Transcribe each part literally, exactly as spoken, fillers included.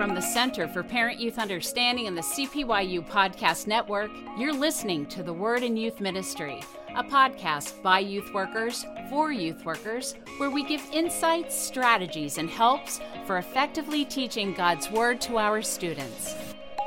from the Center for Parent Youth Understanding and the C P Y U Podcast Network, you're listening to The Word in Youth Ministry, a podcast by youth workers for youth workers, where we give insights, strategies, and helps for effectively teaching God's Word to our students.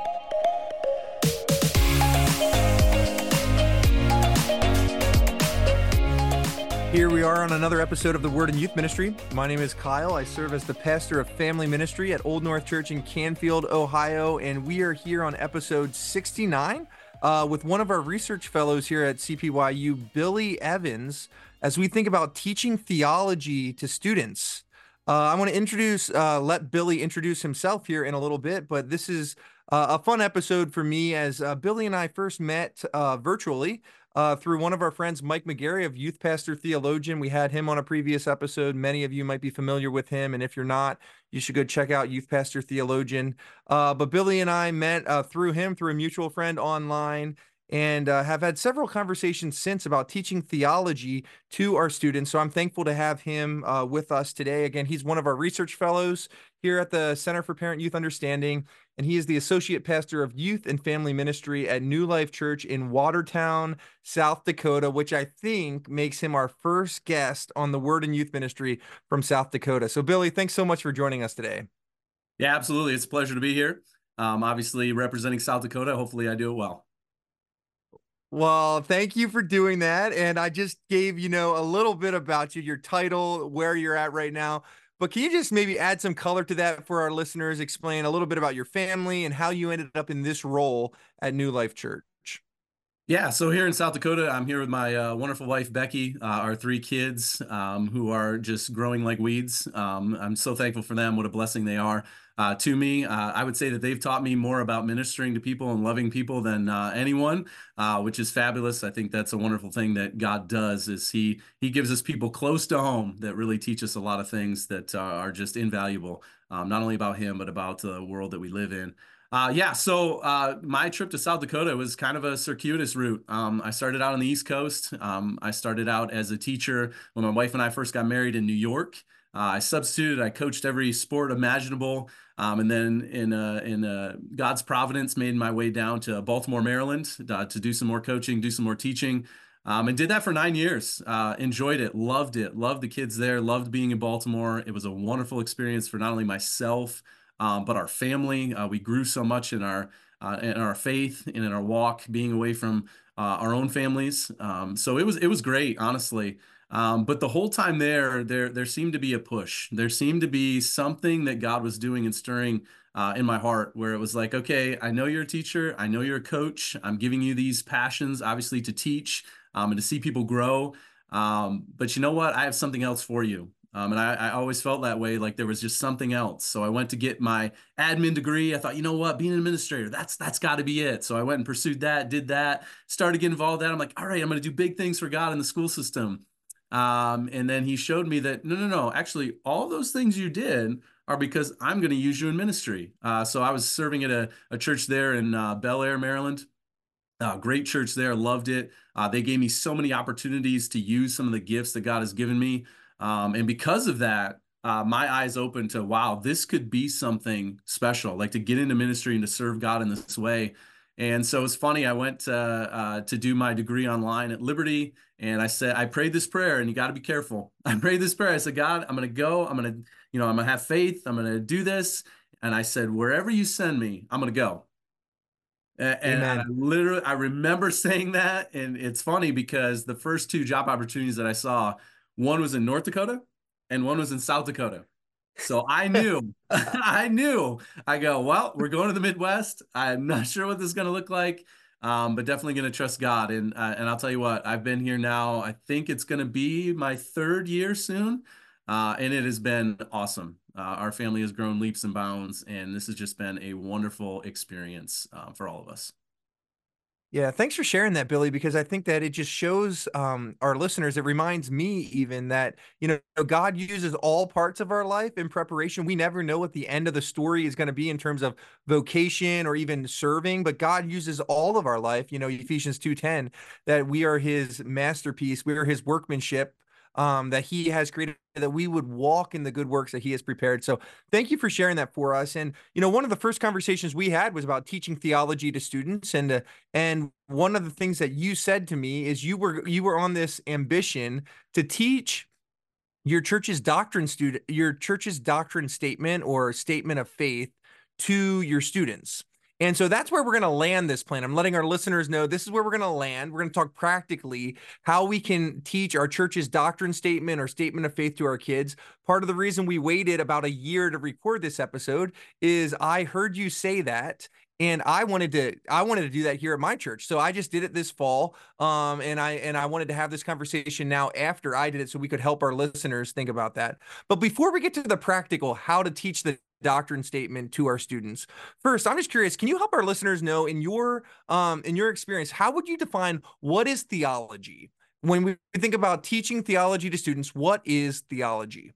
Here we are on another episode of The Word in Youth Ministry. My name is Kyle. I serve as the pastor of family ministry at Old North Church in Canfield, Ohio, and we are here on episode sixty-nine uh, with one of our research fellows here at C P Y U, Billy Evans, as we think about teaching theology to students. Uh, I want to introduce, uh, let Billy introduce himself here in a little bit, but this is uh, a fun episode for me as uh, Billy and I first met uh, virtually Uh, through one of our friends, Mike McGarry of Youth Pastor Theologian. We had him on a previous episode. Many of you might be familiar with him, and if you're not, you should go check out Youth Pastor Theologian. Uh, but Billy and I met uh, through him, through a mutual friend online, and uh, have had several conversations since about teaching theology to our students. So I'm thankful to have him uh, with us today. Again, he's one of our research fellows here at the Center for Parent Youth Understanding, and he is the Associate Pastor of Youth and Family Ministry at New Life Church in Watertown, South Dakota, which I think makes him our first guest on the Word in Youth Ministry from South Dakota. So Billy, thanks so much for joining us today. Yeah, absolutely. It's a pleasure to be here. Um, obviously representing South Dakota. Hopefully I do it well. Well, thank you for doing that. And I just gave, you know, a little bit about you, your title, where you're at right now. But can you just maybe add some color to that for our listeners, explain a little bit about your family and how you ended up in this role at New Life Church? Yeah, so here in South Dakota, I'm here with my uh, wonderful wife, Becky, uh, our three kids um, who are just growing like weeds. Um, I'm so thankful for them. What a blessing they are uh, to me. Uh, I would say that they've taught me more about ministering to people and loving people than uh, anyone, uh, which is fabulous. I think that's a wonderful thing that God does is he, he gives us people close to home that really teach us a lot of things that uh, are just invaluable, um, not only about him, but about the world that we live in. Uh, yeah, so uh, my trip to South Dakota was kind of a circuitous route. Um, I started out on the East Coast. Um, I started out as a teacher when my wife and I first got married in New York. Uh, I substituted. I coached every sport imaginable, um, and then in uh, in uh, God's providence, made my way down to Baltimore, Maryland, uh, to do some more coaching, do some more teaching, um, and did that for nine years. Uh, enjoyed it, loved it, loved the kids there, loved being in Baltimore. It was a wonderful experience for not only myself, Um, but our family. Uh, we grew so much in our uh, in our faith and in our walk, being away from uh, our own families. Um, so it was it was great, honestly. Um, but the whole time there, there there seemed to be a push. There seemed to be something that God was doing and stirring uh, in my heart, where it was like, okay, I know you're a teacher, I know you're a coach. I'm giving you these passions, obviously, to teach um, and to see people grow. Um, but you know what? I have something else for you. Um, and I, I always felt that way, like there was just something else. So I went to get my admin degree. I thought, you know what, being an administrator, that's that's got to be it. So I went and pursued that, did that, started getting involved in that. I'm like, all right, I'm going to do big things for God in the school system. Um, and then he showed me that, no, no, no, actually, all those things you did are because I'm going to use you in ministry. Uh, so I was serving at a, a church there in uh, Bel Air, Maryland. Uh, great church there, loved it. Uh, they gave me so many opportunities to use some of the gifts that God has given me. Um, and because of that, uh, my eyes opened to, wow, this could be something special, like to get into ministry and to serve God in this way. And so it's funny, I went uh, uh, to do my degree online at Liberty, and I said, I prayed this prayer, and you got to be careful. I prayed this prayer. I said, God, I'm going to go. I'm going to, you know, I'm going to have faith. I'm going to do this. And I said, wherever you send me, I'm going to go. And Amen. I literally, I remember saying that. And it's funny because the first two job opportunities that I saw, one was in North Dakota and one was in South Dakota. So I knew, I knew, I go, well, we're going to the Midwest. I'm not sure what this is going to look like, um, but definitely going to trust God. And, uh, and I'll tell you what, I've been here now, I think it's going to be my third year soon. Uh, and it has been awesome. Uh, our family has grown leaps and bounds, and this has just been a wonderful experience uh, for all of us. Yeah, thanks for sharing that, Billy, because I think that it just shows um, our listeners, it reminds me even that, you know, God uses all parts of our life in preparation. We never know what the end of the story is going to be in terms of vocation or even serving, but God uses all of our life. You know, Ephesians two ten, that we are his masterpiece, we are his workmanship, um, that he has created, that we would walk in the good works that he has prepared. So thank you for sharing that for us. And, you know, one of the first conversations we had was about teaching theology to students. And, uh, and one of the things that you said to me is you were, you were on this ambition to teach your church's doctrine student, your church's doctrine statement or statement of faith to your students. And so that's where we're going to land this plan. I'm letting our listeners know this is where we're going to land. We're going to talk practically how we can teach our church's doctrine statement or statement of faith to our kids. Part of the reason we waited about a year to record this episode is I heard you say that, and I wanted to I wanted to do that here at my church. So I just did it this fall. Um, and I and I wanted to have this conversation now after I did it so we could help our listeners think about that. But before we get to the practical, how to teach the doctrine statement to our students, first, I'm just curious, can you help our listeners know in your um in your experience, how would you define what is theology? When we think about teaching theology to students, what is theology?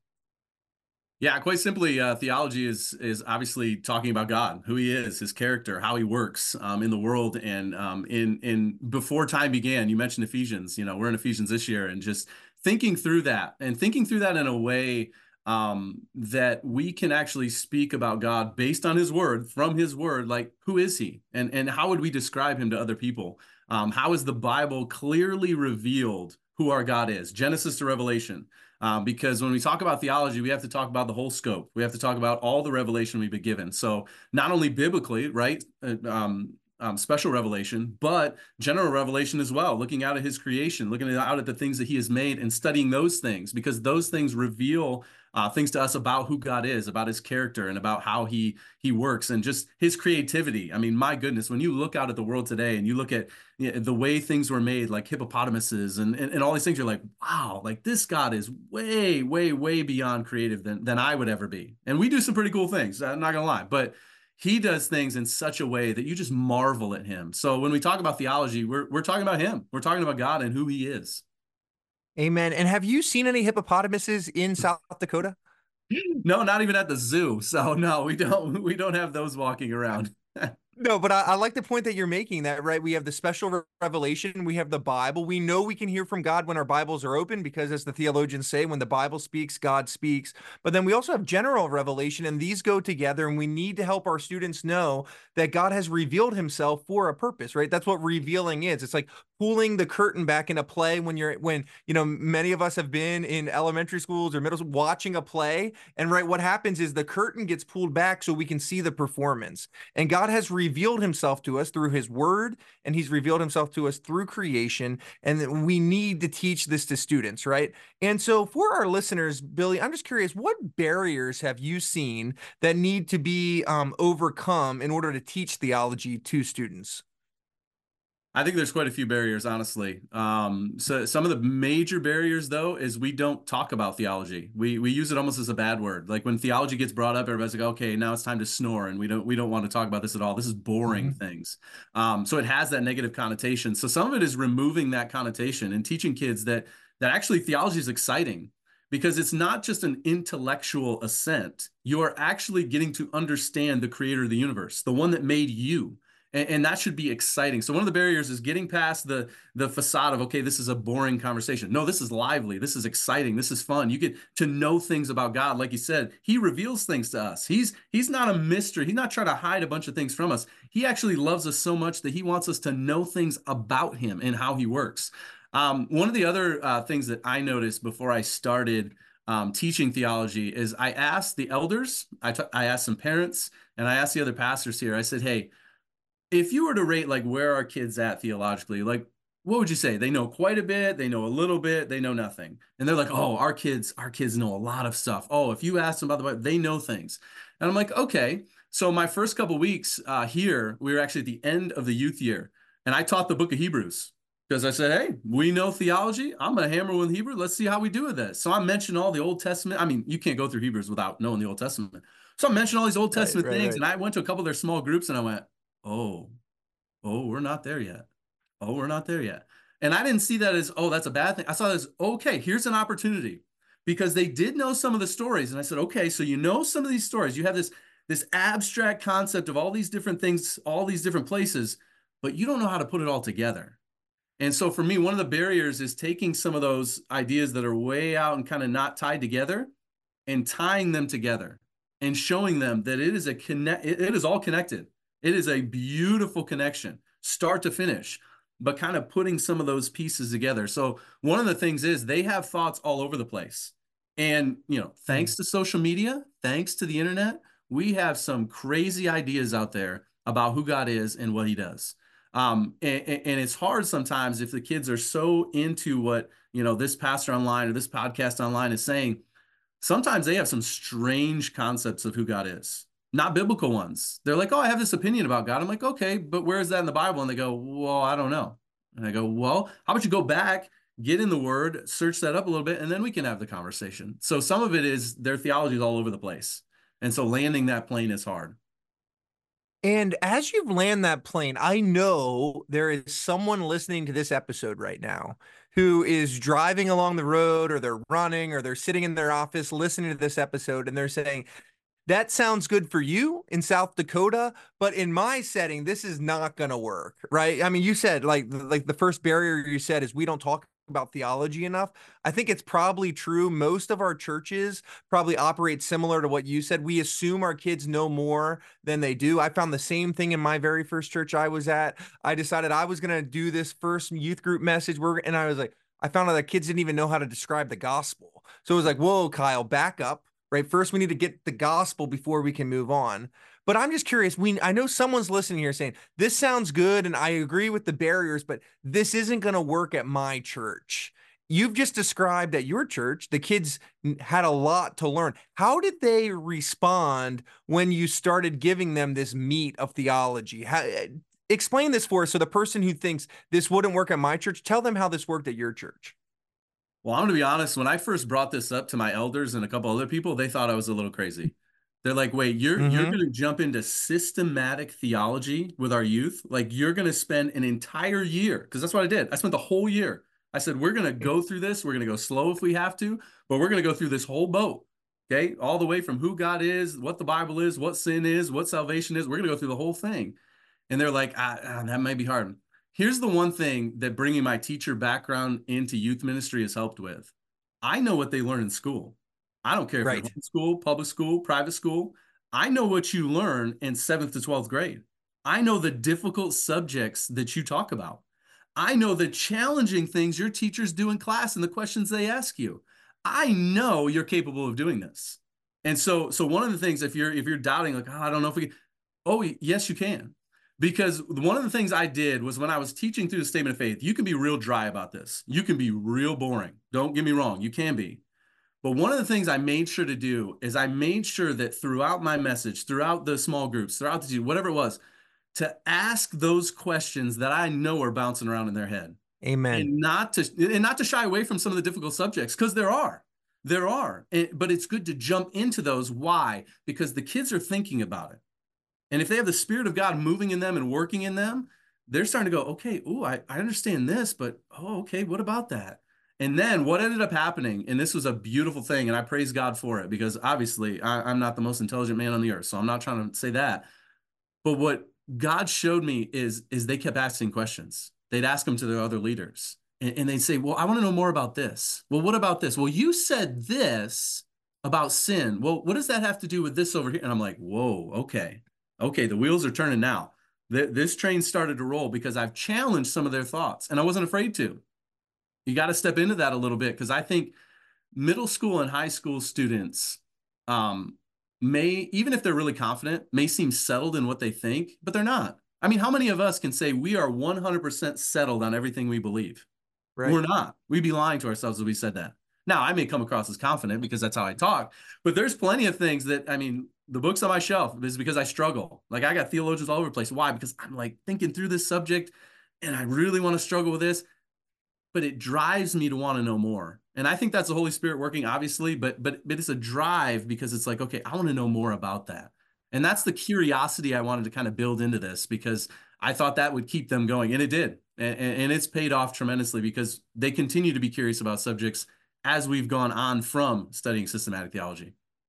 Yeah, quite simply, uh, theology is is obviously talking about God, who He is, His character, how He works um, in the world, and um, in in before time began. You mentioned Ephesians. You know, we're in Ephesians this year, and just thinking through that, and thinking through that in a way um, that we can actually speak about God based on His Word, from His Word. Like, who is He, and and how would we describe Him to other people? Um, how is the Bible clearly revealed who our God is, Genesis to Revelation? Um, because when we talk about theology, we have to talk about the whole scope. We have to talk about all the revelation we've been given. So not only biblically, right, uh, um, um, special revelation, but general revelation as well, looking out at His creation, looking out at the things that He has made and studying those things, because those things reveal uh, things to us about who God is, about His character, and about how he he works, and just His creativity. I mean, my goodness, when you look out at the world today and you look at, you know, the way things were made, like hippopotamuses and, and, and all these things, you're like, wow, like this God is way, way, way beyond creative than, than I would ever be. And we do some pretty cool things, I'm not gonna lie, but He does things in such a way that you just marvel at Him. So when we talk about theology, we're, we're talking about Him. We're talking about God and who He is. Amen. And have you seen any hippopotamuses in South Dakota? No, not even at the zoo. So no, we don't, we don't have those walking around. No, but I, I like the point that you're making, that, right? We have the special re- revelation. We have the Bible. We know we can hear from God when our Bibles are open, because as the theologians say, when the Bible speaks, God speaks. But then we also have general revelation, and these go together. And we need to help our students know that God has revealed Himself for a purpose, right? That's what revealing is. It's like pulling the curtain back in a play when you're, when, you know, many of us have been in elementary schools or middle school watching a play. And right, what happens is the curtain gets pulled back so we can see the performance. And God has revealed Himself to us through His Word, and He's revealed Himself to us through creation. And we need to teach this to students, right? And so for our listeners, Billy, I'm just curious, what barriers have you seen that need to be um, overcome in order to teach theology to students? I think there's quite a few barriers, honestly. Um, so some of the major barriers, though, is we don't talk about theology. We we use it almost as a bad word. Like when theology gets brought up, everybody's like, "Okay, now it's time to snore," and we don't we don't want to talk about this at all. This is boring Mm-hmm. things. Um, so it has that negative connotation. So some of it is removing that connotation and teaching kids that that actually theology is exciting, because it's not just an intellectual assent. You are actually getting to understand the creator of the universe, the one that made you. And, and that should be exciting. So one of the barriers is getting past the the facade of, okay, this is a boring conversation. No, this is lively. This is exciting. This is fun. You get to know things about God. Like you said, He reveals things to us. He's he's not a mystery. He's not trying to hide a bunch of things from us. He actually loves us so much that He wants us to know things about Him and how He works. Um, one of the other uh, things that I noticed before I started um, teaching theology is I asked the elders, I, t- I asked some parents, and I asked the other pastors here. I said, hey, if you were to rate like where are kids at theologically, like what would you say? They know quite a bit, they know a little bit, they know nothing. And they're like, oh, our kids, our kids know a lot of stuff. Oh, if you ask them about the Bible, they know things. And I'm like, okay. So my first couple of weeks uh, here, we were actually at the end of the youth year, and I taught the book of Hebrews. Because I said, hey, we know theology. I'm going to hammer with Hebrew. Let's see how we do with this. So I mentioned all the Old Testament. I mean, you can't go through Hebrews without knowing the Old Testament. So I mentioned all these Old Right, Testament right, things, right. and I went to a couple of their small groups, and I went, oh, oh, we're not there yet. Oh, we're not there yet. And I didn't see that as, oh, that's a bad thing. I saw it as, okay, here's an opportunity, because they did know some of the stories. And I said, okay, so you know some of these stories. You have this, this abstract concept of all these different things, all these different places, but you don't know how to put it all together. And so for me, one of the barriers is taking some of those ideas that are way out and kind of not tied together and tying them together and showing them that it is a connect, it is all connected. It is a beautiful connection, start to finish, but kind of putting some of those pieces together. So one of the things is they have thoughts all over the place. And, you know, thanks to social media, thanks to the internet, we have some crazy ideas out there about who God is and what he does. Um, and, and it's hard sometimes if the kids are so into what, you know, this pastor online or this podcast online is saying. Sometimes they have some strange concepts of who God is, not biblical ones. They're like, oh, I have this opinion about God. I'm like, okay, but where is that in the Bible? And they go, well, I don't know. And I go, well, how about you go back, get in the word, search that up a little bit, and then we can have the conversation. So some of it is their theology is all over the place. And so landing that plane is hard. And as you've landed that plane, I know there is someone listening to this episode right now who is driving along the road, or they're running, or they're sitting in their office listening to this episode, and they're saying, that sounds good for you in South Dakota, but in my setting, this is not going to work, right? I mean, you said like, like the first barrier you said is we don't talk about theology enough. I think it's probably true. Most of our churches probably operate similar to what you said. We assume our kids know more than they do. I found the same thing in my very first church I was at. I decided I was going to do this first youth group message, and I was like, I found out that kids didn't even know how to describe the gospel. So it was like, whoa, Kyle, back up. Right. First, we need to get the gospel before we can move on. But I'm just curious. We I know someone's listening here saying, this sounds good, and I agree with the barriers, but this isn't going to work at my church. You've just described at your church, the kids had a lot to learn. How did they respond when you started giving them this meat of theology? How, explain this for us. So the person who thinks this wouldn't work at my church, tell them how this worked at your church. Well, I'm going to be honest. When I first brought this up to my elders and a couple other people, they thought I was a little crazy. They're like, wait, you're mm-hmm. you're going to jump into systematic theology with our youth? Like, you're going to spend an entire year, because that's what I did. I spent the whole year. I said, we're going to go through this. We're going to go slow if we have to, but we're going to go through this whole boat, okay? All the way from who God is, what the Bible is, what sin is, what salvation is. We're going to go through the whole thing. And they're like, ah, ah, that might be hard. Here's the one thing that bringing my teacher background into youth ministry has helped with. I know what they learn in school. I don't care if right. it's in school, public school, private school. I know what you learn in seventh to twelfth grade. I know the difficult subjects that you talk about. I know the challenging things your teachers do in class and the questions they ask you. I know you're capable of doing this. And so, so one of the things, if you're if you're doubting, like, oh, I don't know if we can, oh, yes, you can. Because one of the things I did was when I was teaching through the statement of faith, you can be real dry about this. You can be real boring. Don't get me wrong. You can be. But one of the things I made sure to do is I made sure that throughout my message, throughout the small groups, throughout the, whatever it was, to ask those questions that I know are bouncing around in their head. Amen. And not to, and not to shy away from some of the difficult subjects, because there are. There are. But it's good to jump into those. Why? Because the kids are thinking about it. And if they have the Spirit of God moving in them and working in them, they're starting to go, okay, ooh, I, I understand this, but, oh, okay, what about that? And then what ended up happening, and this was a beautiful thing, and I praise God for it, because obviously I, I'm not the most intelligent man on the earth, so I'm not trying to say that. But what God showed me is, is they kept asking questions. They'd ask them to their other leaders, and, and they'd say, well, I want to know more about this. Well, what about this? Well, you said this about sin. Well, what does that have to do with this over here? And I'm like, whoa, okay. Okay, the wheels are turning now. This train started to roll because I've challenged some of their thoughts, and I wasn't afraid to. You got to step into that a little bit, because I think middle school and high school students um, may, even if they're really confident, may seem settled in what they think, but they're not. I mean, how many of us can say we are one hundred percent settled on everything we believe? Right. We're not. We'd be lying to ourselves if we said that. Now, I may come across as confident because that's how I talk, but there's plenty of things that, I mean, the books on my shelf is because I struggle. Like, I got theologians all over the place. Why? Because I'm like thinking through this subject and I really want to struggle with this, but it drives me to want to know more. And I think that's the Holy Spirit working, obviously, but, but, but it's a drive, because it's like, okay, I want to know more about that. And that's the curiosity I wanted to kind of build into this, because I thought that would keep them going, and it did. And, and it's paid off tremendously, because they continue to be curious about subjects as we've gone on from studying systematic theology.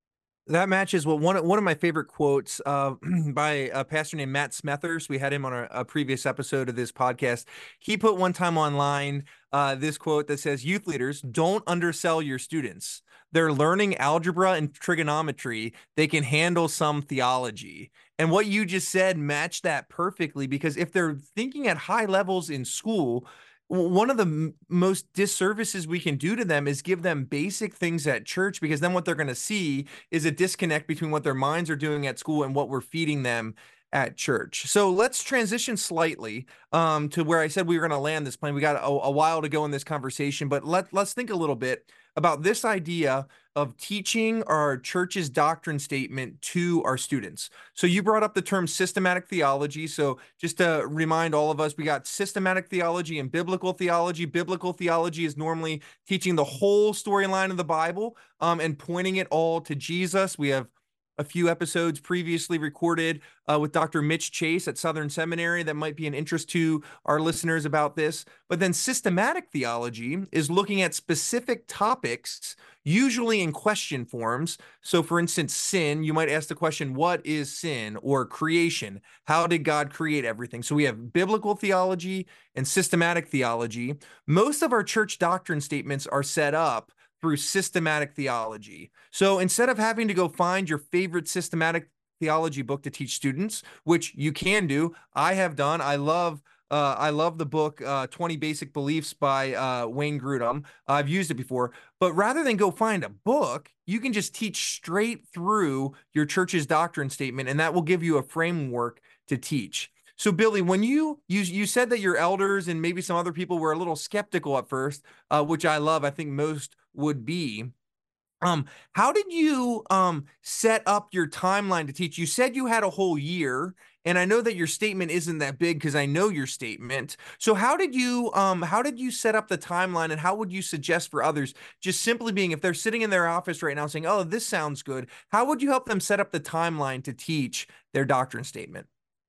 That matches well one one of my favorite quotes uh, by a pastor named Matt Smethurst. We had him on a, a previous episode of this podcast. He put one time online uh, this quote that says, "Youth leaders, don't undersell your students. They're learning algebra and trigonometry. They can handle some theology." And what you just said matched that perfectly, because if they're thinking at high levels in school, one of the m- most disservices we can do to them is give them basic things at church, because then what they're going to see is a disconnect between what their minds are doing at school and what we're feeding them at church. So let's transition slightly um, to where I said we were going to land this plane. We got a, a while to go in this conversation, but let, let's think a little bit about this idea of teaching our church's doctrine statement to our students. So you brought up the term systematic theology. So just to remind all of us, we got systematic theology and biblical theology. Biblical theology is normally teaching the whole storyline of the Bible um, and pointing it all to Jesus. We have a few episodes previously recorded uh, with Doctor Mitch Chase at Southern Seminary that might be an interest to our listeners about this. But then systematic theology is looking at specific topics, usually in question forms. So for instance, sin, you might ask the question, what is sin? Or creation, how did God create everything? So we have biblical theology and systematic theology. Most of our church doctrine statements are set up through systematic theology. So instead of having to go find your favorite systematic theology book to teach students, which you can do, I have done. I love uh, I love the book uh, twenty Basic Beliefs by uh, Wayne Grudem. I've used it before. But rather than go find a book, you can just teach straight through your church's doctrine statement, and that will give you a framework to teach. So Billy, when you you you said that your elders and maybe some other people were a little skeptical at first, uh, which I love, I think most would be. Um, how did you um set up your timeline to teach? You said you had a whole year, and I know that your statement isn't that big because I know your statement. So how did you um how did you set up the timeline, and how would you suggest for others, just simply being, if they're sitting in their office right now saying, "Oh, this sounds good," how would you help them set up the timeline to teach their doctrine statement?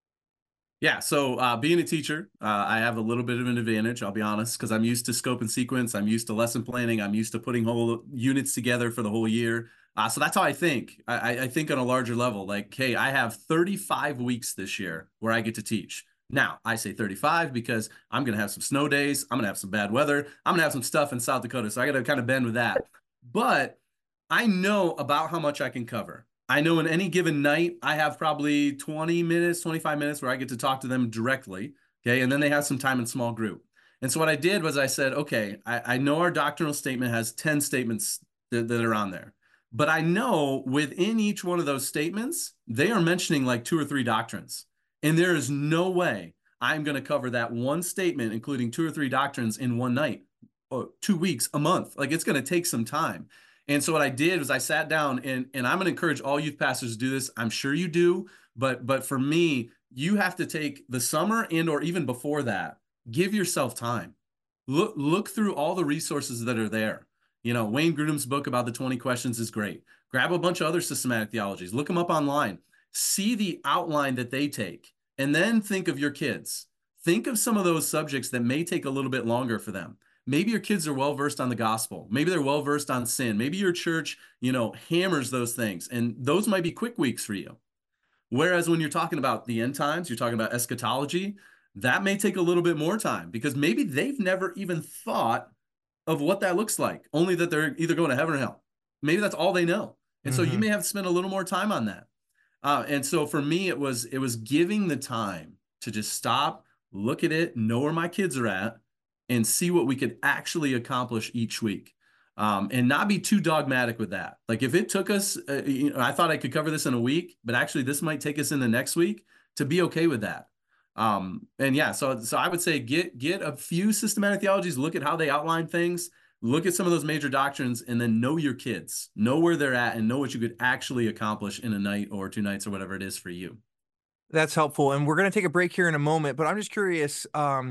Yeah, so uh, being a teacher, uh, I have a little bit of an advantage, I'll be honest, because I'm used to scope and sequence. I'm used to lesson planning. I'm used to putting whole units together for the whole year. Uh, so that's how I think. I, I think on a larger level, like, hey, I have thirty-five weeks this year where I get to teach. Now, I say thirty-five because I'm going to have some snow days. I'm going to have some bad weather. I'm going to have some stuff in South Dakota. So I got to kind of bend with that. But I know about how much I can cover. I know in any given night, I have probably twenty minutes, twenty-five minutes where I get to talk to them directly. Okay. And then they have some time in small group. And so what I did was I said, okay, I, I know our doctrinal statement has ten statements that, that are on there, but I know within each one of those statements, they are mentioning like two or three doctrines. And there is no way I'm going to cover that one statement, including two or three doctrines in one night, or two weeks, a month. Like, it's going to take some time. And so what I did was I sat down, and, and I'm going to encourage all youth pastors to do this. I'm sure you do, but, but for me, you have to take the summer and or even before that, give yourself time. Look, look through all the resources that are there. You know, Wayne Grudem's book about the twenty questions is great. Grab a bunch of other systematic theologies, look them up online, see the outline that they take, and then think of your kids. Think of some of those subjects that may take a little bit longer for them. Maybe your kids are well-versed on the gospel. Maybe they're well-versed on sin. Maybe your church, you know, hammers those things, and those might be quick weeks for you. Whereas when you're talking about the end times, you're talking about eschatology, that may take a little bit more time because maybe they've never even thought of what that looks like, only that they're either going to heaven or hell. Maybe that's all they know. And mm-hmm. so you may have to spend a little more time on that. Uh, and so for me, it was, it was giving the time to just stop, look at it, know where my kids are at, and see what we could actually accomplish each week, um, and not be too dogmatic with that. Like if it took us, uh, you know, I thought I could cover this in a week, but actually this might take us in the next week, to be okay with that. Um, and yeah, so so I would say get get a few systematic theologies, look at how they outline things, look at some of those major doctrines, and then know your kids, know where they're at, and know what you could actually accomplish in a night or two nights or whatever it is for you. That's helpful. And we're going to take a break here in a moment, but I'm just curious, um,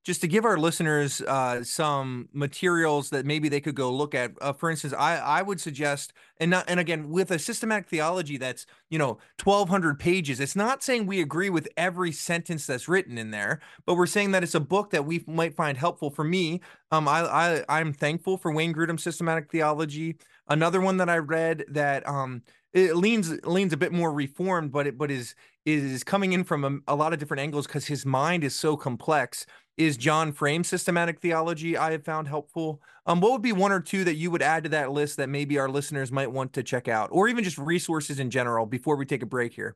just to give our listeners uh, some materials that maybe they could go look at. Uh, for instance, I, I would suggest, and not, and again, with a systematic theology that's, you know, twelve hundred pages, it's not saying we agree with every sentence that's written in there, but we're saying that it's a book that we might find helpful. For me, um, I, I, I'm thankful for Wayne Grudem's systematic theology. Another one that I read that um, it leans leans a bit more reformed, but it but is is coming in from a, a lot of different angles because his mind is so complex, is John Frame's systematic theology I have found helpful. Um, what would be one or two that you would add to that list that maybe our listeners might want to check out, or even just resources in general before we take a break here?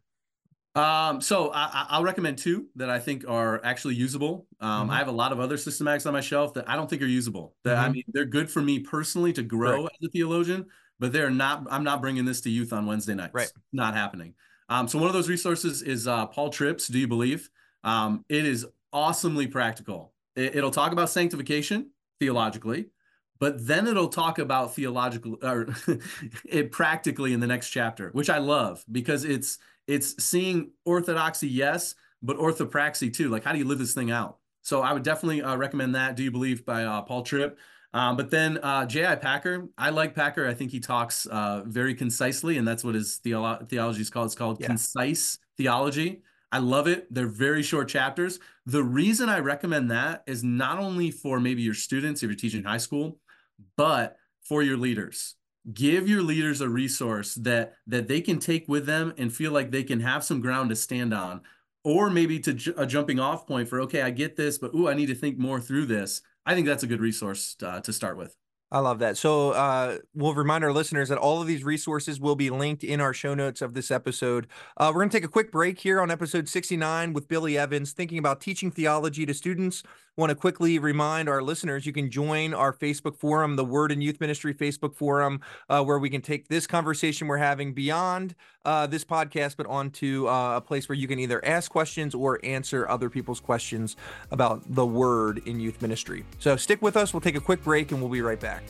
Um, so I, I'll recommend two that I think are actually usable. Um, Mm-hmm. I have a lot of other systematics on my shelf that I don't think are usable. That I Mm-hmm. mean, they're good for me personally to grow Right. as a theologian, but they're not. I'm not bringing this to youth on Wednesday Right. nights. Not happening. Um, so one of those resources is uh, Paul Tripp's "Do You Believe?" Um, it is awesomely practical. It, it'll talk about sanctification theologically, but then it'll talk about theological or it practically in the next chapter, which I love because it's it's seeing orthodoxy, yes, but orthopraxy too. Like, how do you live this thing out? So I would definitely uh, recommend that. Do You Believe by uh, Paul Tripp. Um, but then uh, J I. Packer, I like Packer. I think he talks uh, very concisely, and that's what his theolo- theology is called. It's called Yeah. concise theology. I love it. They're very short chapters. The reason I recommend that is not only for maybe your students if you're teaching high school, but for your leaders. Give your leaders a resource that that they can take with them and feel like they can have some ground to stand on, or maybe to ju- a jumping off point for, okay, I get this, but ooh, I need to think more through this. I think that's a good resource uh, to start with. I love that. So uh, we'll remind our listeners that all of these resources will be linked in our show notes of this episode. Uh, we're going to take a quick break here on episode sixty-nine with Billy Evans, thinking about teaching theology to students. Want to quickly remind our listeners you can join our Facebook forum, the Word and Youth Ministry Facebook forum, uh, where we can take this conversation we're having beyond uh, this podcast, but onto uh, a place where you can either ask questions or answer other people's questions about the Word in youth ministry. So stick with us. We'll take a quick break and we'll be right back.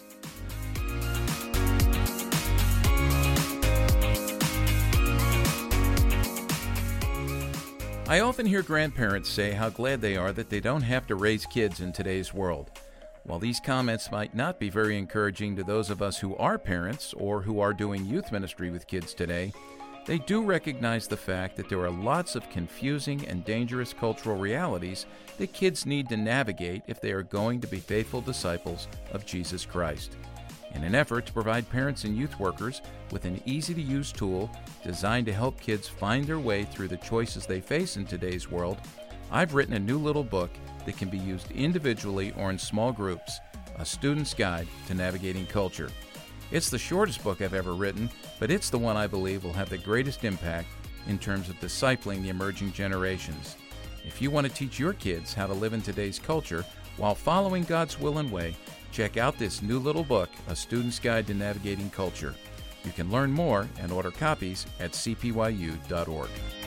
I often hear grandparents say how glad they are that they don't have to raise kids in today's world. While these comments might not be very encouraging to those of us who are parents or who are doing youth ministry with kids today, they do recognize the fact that there are lots of confusing and dangerous cultural realities that kids need to navigate if they are going to be faithful disciples of Jesus Christ. In an effort to provide parents and youth workers with an easy-to-use tool designed to help kids find their way through the choices they face in today's world, I've written a new little book that can be used individually or in small groups, A Student's Guide to Navigating Culture. It's the shortest book I've ever written, but it's the one I believe will have the greatest impact in terms of discipling the emerging generations. If you want to teach your kids how to live in today's culture while following God's will and way, check out this new little book, A Student's Guide to Navigating Culture. You can learn more and order copies at c p y u dot org.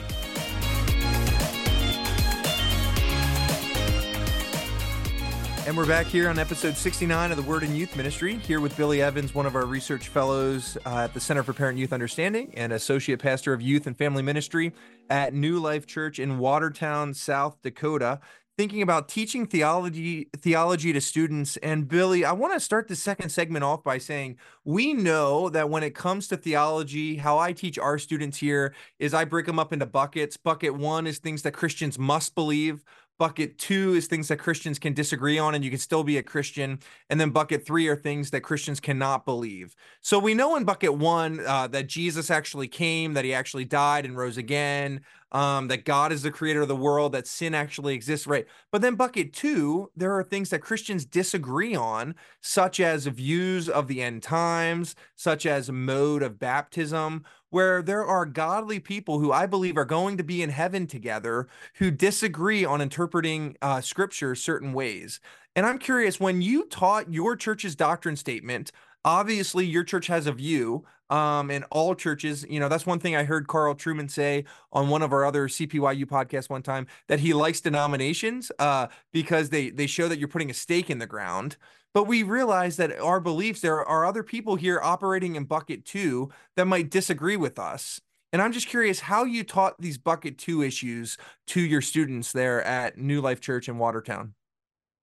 And we're back here on episode sixty-nine of the Word in Youth Ministry, here with Billy Evans, one of our research fellows uh, at the Center for Parent Youth Understanding and associate pastor of youth and family ministry at New Life Church in Watertown, South Dakota, thinking about teaching theology theology to students. And Billy, I want to start the second segment off by saying we know that when it comes to theology, how I teach our students here is I break them up into buckets. Bucket one is things that Christians must believe. Bucket two is things that Christians can disagree on and you can still be a Christian. And then bucket three are things that Christians cannot believe. So we know in bucket one uh, that Jesus actually came, that he actually died and rose again, um, that God is the creator of the world, that sin actually exists, right? But then bucket two, there are things that Christians disagree on, such as views of the end times, such as mode of baptism, where there are godly people who I believe are going to be in heaven together who disagree on interpreting uh, scripture certain ways. And I'm curious, when you taught your church's doctrine statement, obviously your church has a view, um, and all churches, you know, that's one thing I heard Carl Trueman say on one of our other C P Y U podcasts one time, that he likes denominations uh, because they, they show that you're putting a stake in the ground. But we realize that our beliefs, there are other people here operating in bucket two that might disagree with us. And I'm just curious how you taught these bucket two issues to your students there at New Life Church in Watertown.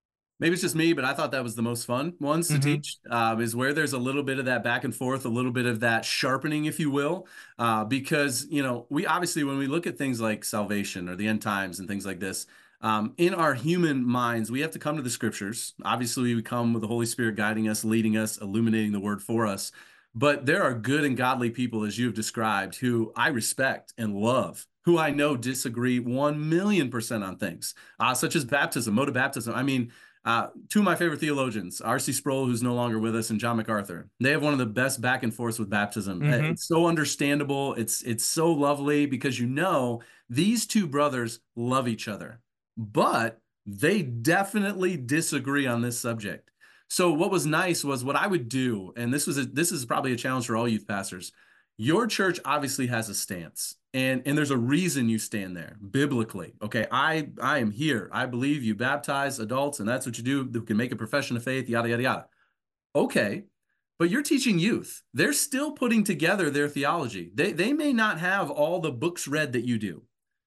maybe it's just me, but I thought that was the most fun ones to Mm-hmm. teach, um, is where there's a little bit of that back and forth, a little bit of that sharpening, if you will, uh, because, you know, we obviously, when we look at things like salvation or the end times and things like this, um, in our human minds, we have to come to the scriptures. Obviously, we come with the Holy Spirit guiding us, leading us, illuminating the word for us. But there are good and godly people, as you have described, who I respect and love, who I know disagree one million percent on things, uh, such as baptism, mode of baptism. I mean, uh, two of my favorite theologians, R C Sproul, who's no longer with us, and John MacArthur. They have one of the best back and forths with baptism. Uh, Mm-hmm. It's so understandable. It's it's so lovely because you know these two brothers love each other, but they definitely disagree on this subject. So what was nice was what I would do, and this was a, this is probably a challenge for all youth pastors. Your church obviously has a stance, and and there's a reason you stand there biblically. Okay, I I am here. I believe you baptize adults, and that's what you do. You can make a profession of faith, yada yada yada. Okay, but you're teaching youth. They're still putting together their theology. They they may not have all the books read that you do.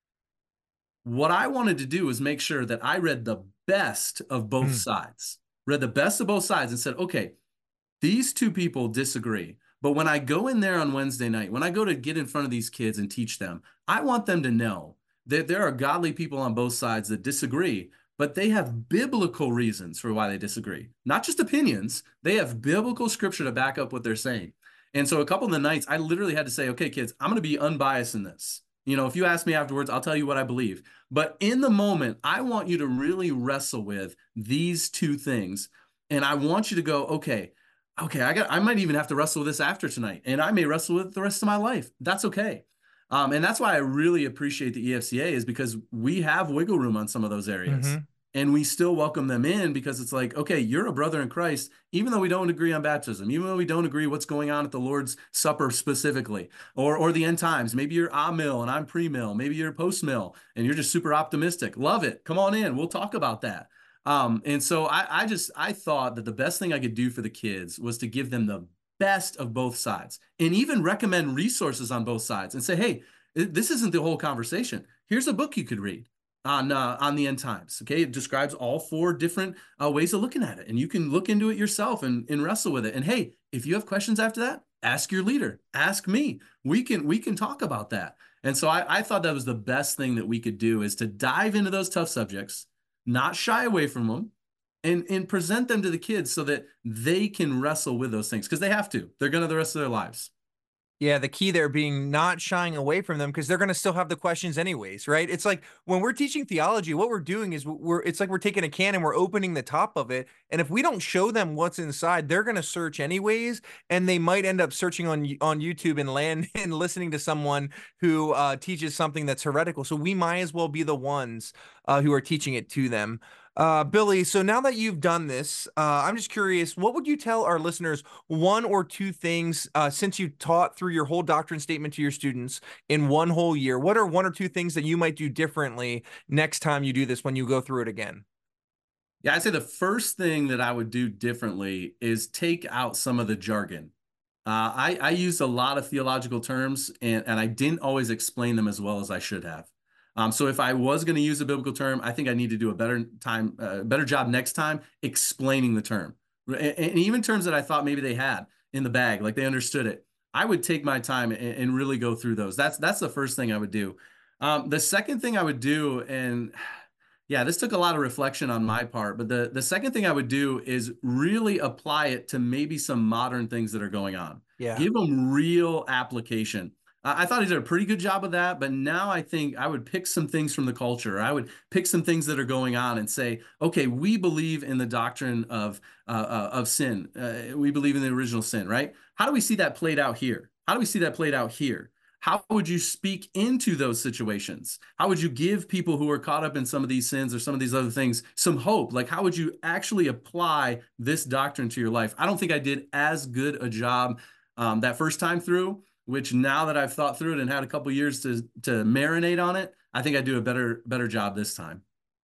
What I wanted to do was make sure that I read the best of both Mm. sides, read the best of both sides, and said, okay, these two people disagree. But when I go in there on Wednesday night, when I go to get in front of these kids and teach them, I want them to know that there are godly people on both sides that disagree, but they have biblical reasons for why they disagree. Not just opinions, they have biblical scripture to back up what they're saying. And so a couple of the nights, I literally had to say, okay, kids, I'm going to be unbiased in this. You know, if you ask me afterwards, I'll tell you what I believe. But in the moment, I want you to really wrestle with these two things. And I want you to go, okay, okay, I got, I might even have to wrestle with this after tonight, and I may wrestle with it the rest of my life. That's okay. Um, and that's why I really appreciate the E F C A, is because we have wiggle room on some of those areas. Mm-hmm. And we still welcome them in, because it's like, okay, you're a brother in Christ, even though we don't agree on baptism, even though we don't agree what's going on at the Lord's Supper specifically, or or the end times. Maybe you're a-mill and I'm pre-mill. Maybe you're post-mill and you're just super optimistic. Love it. Come on in. We'll talk about that. Um, and so I, I just, I thought that the best thing I could do for the kids was to give them the best of both sides, and even recommend resources on both sides, and say, hey, this isn't the whole conversation. Here's a book you could read on uh, on the end times. Okay, it describes all four different uh, ways of looking at it, and you can look into it yourself and, and wrestle with it. And hey, if you have questions after that, ask your leader, ask me. We can we can talk about that. And so I, I thought that was the best thing that we could do, is to dive into those tough subjects, not shy away from them, and and present them to the kids so that they can wrestle with those things, because they have to. They're gonna the rest of their lives. Yeah, the key there being not shying away from them, because they're going to still have the questions anyways, right? It's like when we're teaching theology, what we're doing is we're it's like we're taking a can and we're opening the top of it. And if we don't show them what's inside, they're going to search anyways, and they might end up searching on on YouTube and land and listening to someone who uh, teaches something that's heretical. So we might as well be the ones uh, who are teaching it to them. Uh, Billy, so now that you've done this, uh, I'm just curious, what would you tell our listeners, one or two things, uh, since you taught through your whole doctrine statement to your students in one whole year? What are one or two things that you might do differently next time you do this when you go through it again? Yeah, I'd say the first thing that I would do differently is take out some of the jargon. Uh, I, I used a lot of theological terms, and, and I didn't always explain them as well as I should have. Um, so if I was going to use a biblical term, I think I need to do a better time, uh, better job next time explaining the term, and, and even terms that I thought maybe they had in the bag, like they understood it. I would take my time and, and really go through those. That's that's the first thing I would do. Um, the second thing I would do, and yeah, this took a lot of reflection on my part, but the the second thing I would do is really apply it to maybe some modern things that are going on. Yeah. Give them real application. I thought he did a pretty good job of that, but now I think I would pick some things from the culture. I would pick some things that are going on and say, okay, we believe in the doctrine of uh, uh, of sin. Uh, we believe in the original sin, right? How do we see that played out here? How do we see that played out here? How would you speak into those situations? How would you give people who are caught up in some of these sins or some of these other things some hope? Like, how would you actually apply this doctrine to your life? I don't think I did as good a job um, that first time through, which now that I've thought through it and had a couple years to to marinate on it, I think I do a better better job this time.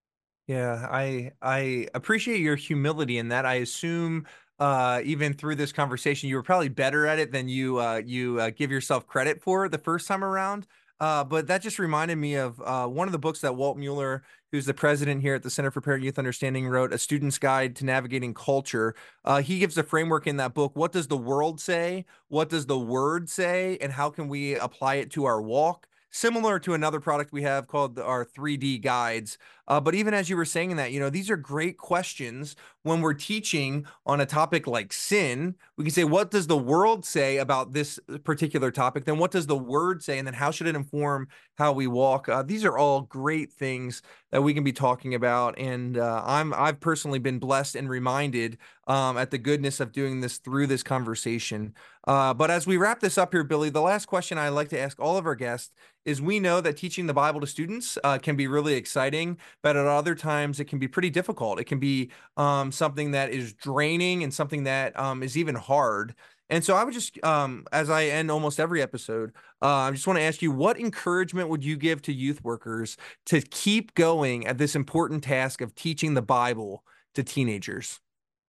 Yeah, I I appreciate your humility in that. I assume uh, even through this conversation, you were probably better at it than you uh, you uh, give yourself credit for the first time around. Uh, but that just reminded me of uh, one of the books that Walt Mueller, who's the president here at the Center for Parent Youth Understanding, wrote, A Student's Guide to Navigating Culture. Uh, he gives a framework in that book. What does the world say? What does the word say? And how can we apply it to our walk? Similar to another product we have called our three D guides. Uh, but even as you were saying that, you know, these are great questions when we're teaching on a topic like sin. We can say, what does the world say about this particular topic? Then what does the word say? And then how should it inform how we walk? Uh, these are all great things that we can be talking about. And uh, I'm, I've personally been blessed and reminded um, at the goodness of doing this through this conversation. Uh, but as we wrap this up here, Billy, the last question I like to ask all of our guests is, we know that teaching the Bible to students uh, can be really exciting, but at other times it can be pretty difficult. It can be um, something that is draining and something that um, is even hard. And so I would just, um, as I end almost every episode, uh, I just want to ask you, what encouragement would you give to youth workers to keep going at this important task of teaching the Bible to teenagers?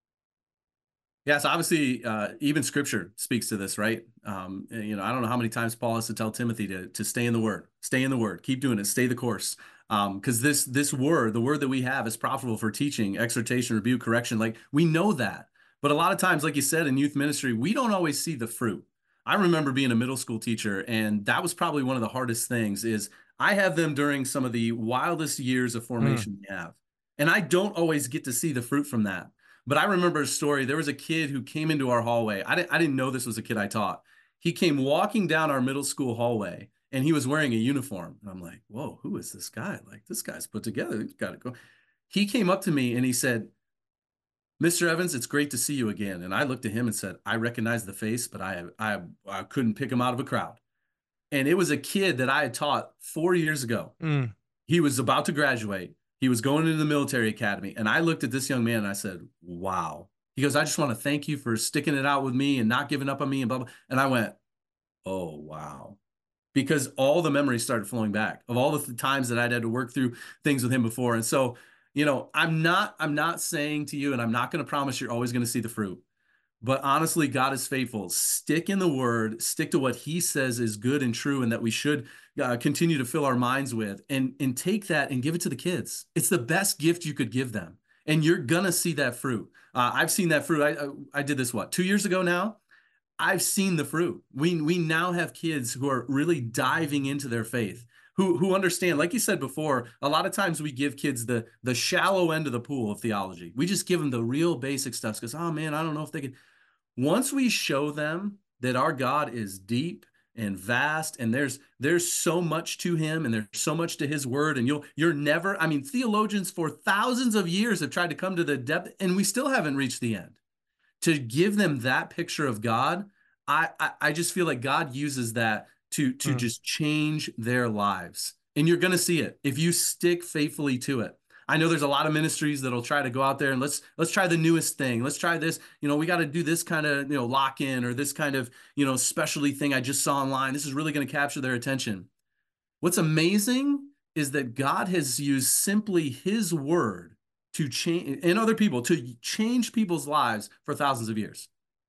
Yeah, so obviously, uh, even Scripture speaks to this, right? Um, you know, I don't know how many times Paul has to tell Timothy to to stay in the Word, stay in the Word, keep doing it, stay the course, because um, this this word, the word that we have, is profitable for teaching, exhortation, rebuke, correction. Like, we know that, but a lot of times, like you said, in youth ministry, we don't always see the fruit. I remember being a middle school teacher, and that was probably one of the hardest things. Is I have them during some of the wildest years of formation mm. we have, and I don't always get to see the fruit from that. But I remember a story. There was a kid who came into our hallway. I didn't, I didn't know this was a kid I taught. He came walking down our middle school hallway, and he was wearing a uniform. And I'm like, whoa, who is this guy? Like, this guy's put together. He's got to go. He came up to me and he said, Mister Evans, it's great to see you again. And I looked at him and said, I recognize the face, but I, I, I couldn't pick him out of a crowd. And it was a kid that I had taught four years ago. Mm. He was about to graduate. He was going into the military academy. And I looked at this young man and I said, wow. He goes, I just want to thank you for sticking it out with me and not giving up on me and blah, blah. And I went, oh, wow. Because all the memories started flowing back of all the th- times that I'd had to work through things with him before. And so, you know, I'm not, I'm not saying to you, and I'm not going to promise you're always going to see the fruit. But honestly, God is faithful. Stick in the word, stick to what he says is good and true and that we should uh, continue to fill our minds with, and, and take that and give it to the kids. It's the best gift you could give them. And you're going to see that fruit. Uh, I've seen that fruit. I, I I did this, what, two years ago now? I've seen the fruit. We, we now have kids who are really diving into their faith, who, who understand, like you said before, a lot of times we give kids the, the shallow end of the pool of theology. We just give them the real basic stuff because, oh man, I don't know if they can. Once we show them that our God is deep and vast, and there's there's so much to him, and there's so much to his word, and you'll you're never, I mean, theologians for thousands of years have tried to come to the depth, and we still haven't reached the end. To give them that picture of God, I I, I just feel like God uses that to to mm. just change their lives. And you're going to see it if you stick faithfully to it. I know there's a lot of ministries that'll try to go out there and let's let's try the newest thing. Let's try this. You know, we got to do this kind of, you know, lock in, or this kind of, you know, specialty thing I just saw online. This is really going to capture their attention. What's amazing is that God has used simply his word to change, and other people, to change people's lives for thousands of years.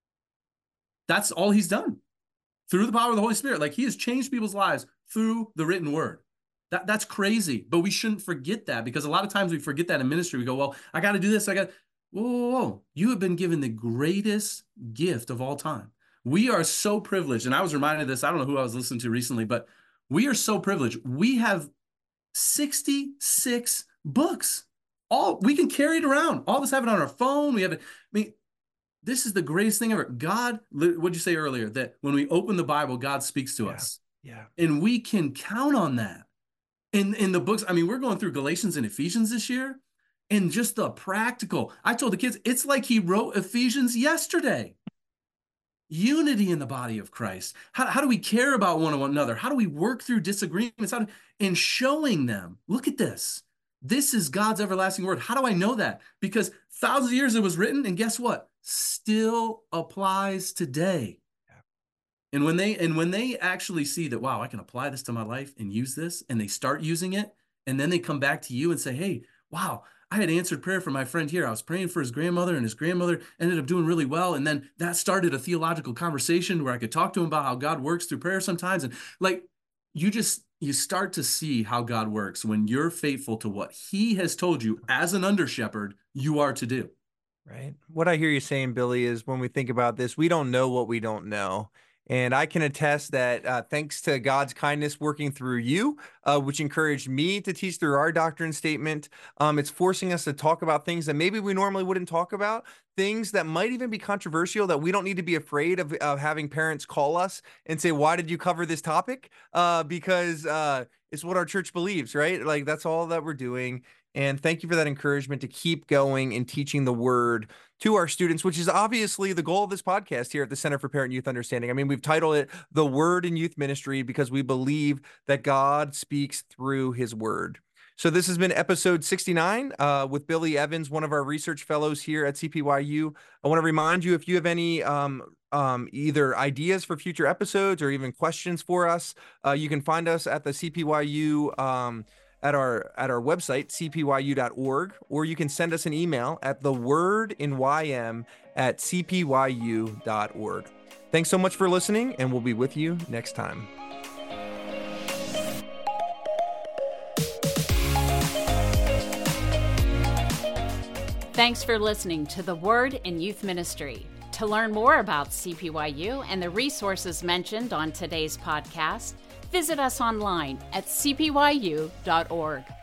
That's all he's done through the power of the Holy Spirit. Like, he has changed people's lives through the written word. That, that's crazy, but we shouldn't forget that, because a lot of times we forget that in ministry. We go, well, I got to do this. I got, whoa, whoa, whoa. You have been given the greatest gift of all time. We are so privileged. And I was reminded of this. I don't know who I was listening to recently, but we are so privileged. We have sixty-six books. All we can carry it around. All of us have it on our phone. We have it. I mean, this is the greatest thing ever. God, what did you say earlier? That when we open the Bible, God speaks to yeah. us. Yeah. And we can count on that. In, in the books, I mean, we're going through Galatians and Ephesians this year, and just the practical. I told the kids, it's like he wrote Ephesians yesterday. Unity in the body of Christ. How, how do we care about one another? How do we work through disagreements? How do, and showing them, look at this. This is God's everlasting word. How do I know that? Because thousands of years it was written, and guess what? Still applies today. And when they and when they actually see that, wow, I can apply this to my life and use this, and they start using it, and then they come back to you and say, hey, wow, I had answered prayer for my friend here. I was praying for his grandmother, and his grandmother ended up doing really well. And then that started a theological conversation where I could talk to him about how God works through prayer sometimes. And like, you just, you start to see how God works when you're faithful to what he has told you as an under shepherd you are to do. Right. What I hear you saying, Billy, is when we think about this, we don't know what we don't know. And I can attest that uh, thanks to God's kindness working through you, uh, which encouraged me to teach through our doctrine statement, um, it's forcing us to talk about things that maybe we normally wouldn't talk about, things that might even be controversial that we don't need to be afraid of, of having parents call us and say, why did you cover this topic? Uh, because uh, it's what our church believes, right? Like, that's all that we're doing. And thank you for that encouragement to keep going and teaching the word to our students, which is obviously the goal of this podcast here at the Center for Parent and Youth Understanding. I mean, we've titled it The Word in Youth Ministry because we believe that God speaks through his word. So this has been episode sixty-nine uh, with Billy Evans, one of our research fellows here at C P Y U. I want to remind you, if you have any um, um, either ideas for future episodes or even questions for us, uh, you can find us at the C P Y U um, at our at our website, c p y u dot org, or you can send us an email at the word in y m at c p y u dot org. Thanks so much for listening, and we'll be with you next time. Thanks for listening to The Word in Youth Ministry. To learn more about C P Y U and the resources mentioned on today's podcast, visit us online at c p y u dot org.